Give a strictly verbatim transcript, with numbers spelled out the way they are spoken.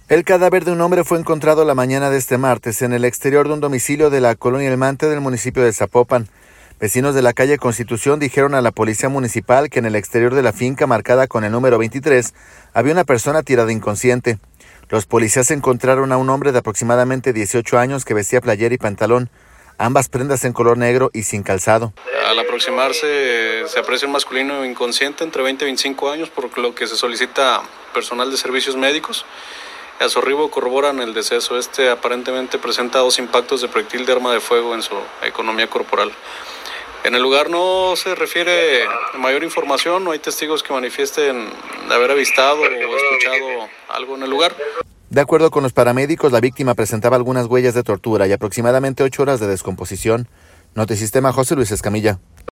El cadáver de un hombre fue encontrado la mañana de este martes en el exterior de un domicilio de la colonia El Mante del municipio de Zapopan. Vecinos de la calle Constitución dijeron a la policía municipal que en el exterior de la finca marcada con el número veintitrés había una persona tirada inconsciente. Los policías encontraron a un hombre de aproximadamente dieciocho años que vestía playera y pantalón, ambas prendas en color negro y sin calzado. Al aproximarse se aprecia un masculino inconsciente entre veinte y veinticinco años, por lo que se solicita personal de servicios médicos. A su arribo corroboran el deceso. Este aparentemente presenta dos impactos de proyectil de arma de fuego en su economía corporal. En el lugar no se refiere mayor información, no hay testigos que manifiesten haber avistado o escuchado algo en el lugar. De acuerdo con los paramédicos, la víctima presentaba algunas huellas de tortura y aproximadamente ocho horas de descomposición. Notisistema, José Luis Escamilla.